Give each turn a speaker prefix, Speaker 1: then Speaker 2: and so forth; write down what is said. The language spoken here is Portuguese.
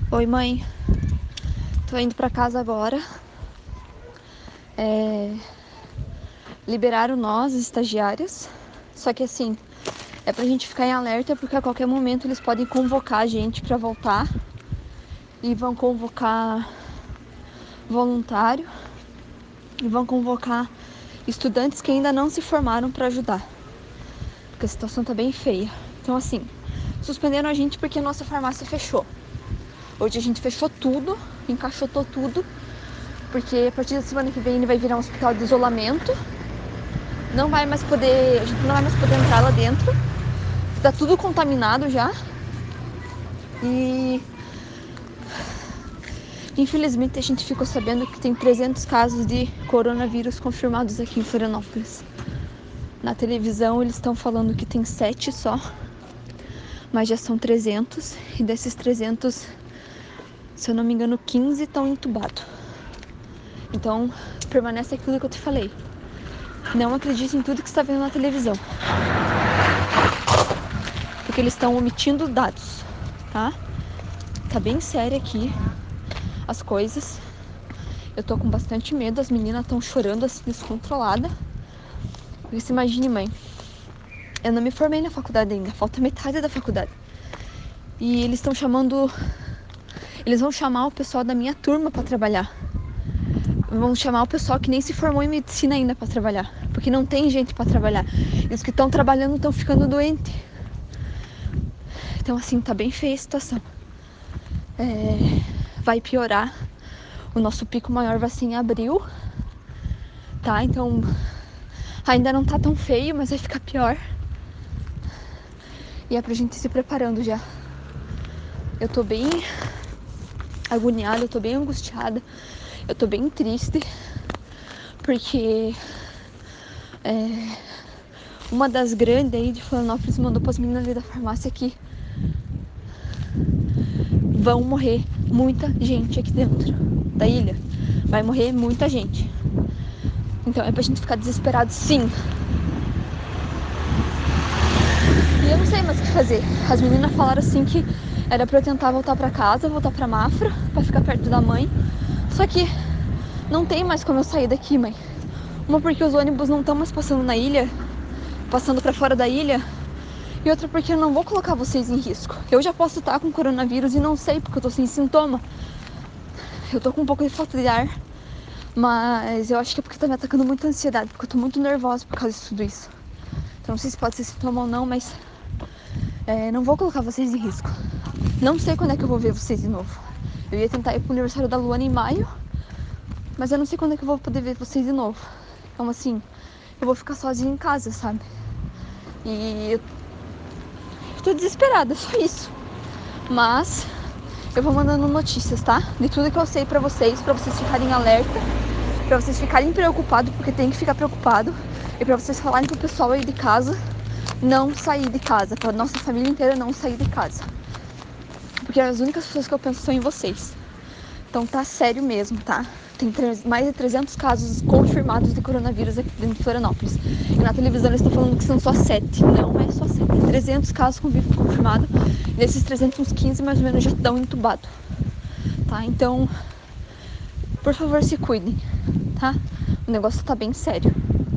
Speaker 1: Oi, mãe. Tô indo pra casa agora. Liberaram nós, estagiários. Só que assim, é pra gente ficar em alerta porque a qualquer momento eles podem convocar a gente pra voltar. E vão convocar voluntário. E vão convocar estudantes que ainda não se formaram pra ajudar. Porque a situação tá bem feia. Então assim, suspenderam a gente porque a nossa farmácia fechou. Hoje a gente fechou tudo, encaixotou tudo. Porque a partir da semana que vem ele vai virar um hospital de isolamento. Não vai mais poder, a gente não vai mais poder entrar lá dentro. Tá tudo contaminado já. E infelizmente a gente ficou sabendo que tem 300 casos de coronavírus confirmados aqui em Florianópolis. Na televisão eles estão falando que tem 7 só, mas já são 300. E desses 300, se eu não me engano, 15 estão entubados. Então permanece aquilo que eu te falei. Não acredite em tudo que está vendo na televisão, porque eles estão omitindo dados, tá? Tá bem sério aqui as coisas. Eu tô com bastante medo, as meninas estão chorando assim, descontrolada. Porque se imagine, mãe, eu não me formei na faculdade ainda, falta metade da faculdade. E eles estão chamando, eles vão chamar o pessoal da minha turma pra trabalhar. Vão chamar o pessoal que nem se formou em medicina ainda pra trabalhar, porque não tem gente pra trabalhar. E os que estão trabalhando estão ficando doentes. Então assim, tá bem feia a situação. Vai piorar. O nosso pico maior vai ser em abril, tá? Então ainda não tá tão feio, mas vai ficar pior. E é pra gente ir se preparando já. Eu tô bem agoniada, eu tô bem angustiada, eu tô bem triste, porque uma das grandes aí de Florianópolis mandou pras meninas ali da farmácia que vão morrer muita gente aqui dentro da ilha. Vai morrer muita gente. Então é pra gente ficar desesperado, sim. E eu não sei mais o que fazer. As meninas falaram assim que era pra eu tentar voltar pra casa, voltar pra Mafra, pra ficar perto da mãe. Só que não tem mais como eu sair daqui, mãe. Uma porque os ônibus não estão mais passando na ilha, passando pra fora da ilha. E outra porque eu não vou colocar vocês em risco. Eu já posso estar com coronavírus e não sei, porque eu tô sem sintoma. Eu tô com um pouco de falta de ar. Mas eu acho que é porque tá me atacando muita ansiedade, porque eu tô muito nervosa por causa de tudo isso. Então não sei se pode ser sintoma ou não, mas não vou colocar vocês em risco. Não sei quando é que eu vou ver vocês de novo. Eu ia tentar ir pro aniversário da Luana em maio, mas eu não sei quando é que eu vou poder ver vocês de novo. Então assim, eu vou ficar sozinha em casa, sabe? E eu tô desesperada, só isso. Mas eu vou mandando notícias, tá? De tudo que eu sei pra vocês ficarem alerta, pra vocês ficarem preocupados, porque tem que ficar preocupado. E pra vocês falarem pro pessoal aí de casa não sair de casa, pra nossa família inteira não sair de casa. Porque as únicas pessoas que eu penso são em vocês. Então tá sério mesmo, tá? Tem mais de 300 casos confirmados de coronavírus aqui dentro de Florianópolis. E na televisão eles estão falando que são só 7. Não é só 7. Tem 300 casos confirmados. E desses 300, uns 15 mais ou menos já estão entubados. Tá? Então, por favor, se cuidem, tá? O negócio tá bem sério.